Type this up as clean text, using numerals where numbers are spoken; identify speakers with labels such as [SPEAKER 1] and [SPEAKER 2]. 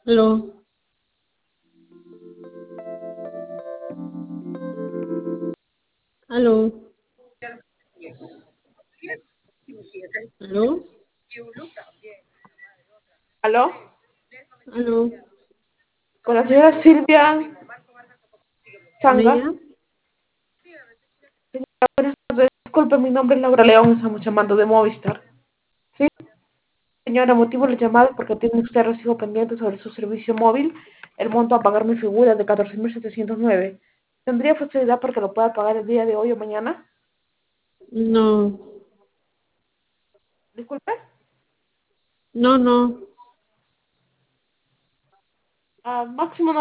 [SPEAKER 1] Aló, aló, aló,
[SPEAKER 2] ¿Aló?
[SPEAKER 1] aló,
[SPEAKER 2] Con la señora Silvia
[SPEAKER 1] ¿con
[SPEAKER 2] Changa.
[SPEAKER 1] ella?
[SPEAKER 2] Disculpe, mi nombre es Laura León, estamos llamando de Movistar. Sí, señora, motivo de la llamada porque tiene usted recibo pendiente sobre su servicio móvil. El monto a pagar mi figura de 14.709. ¿Tendría facilidad para que lo pueda pagar el día de hoy o mañana?
[SPEAKER 1] No,
[SPEAKER 2] Disculpe.
[SPEAKER 1] no, no.
[SPEAKER 2] Máximo